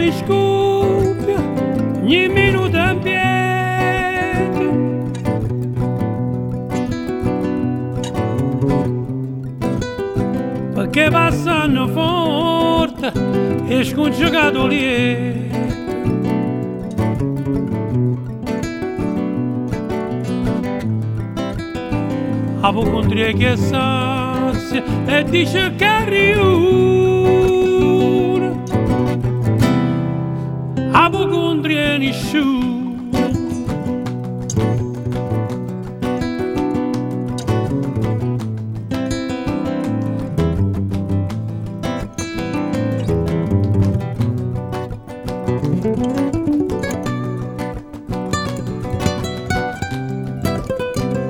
mi scoppia ogni minuto in piedi. Perché passano forte e scongiugato lì. Apocondria che sazia e dice che riuna. Apocondria nessuno.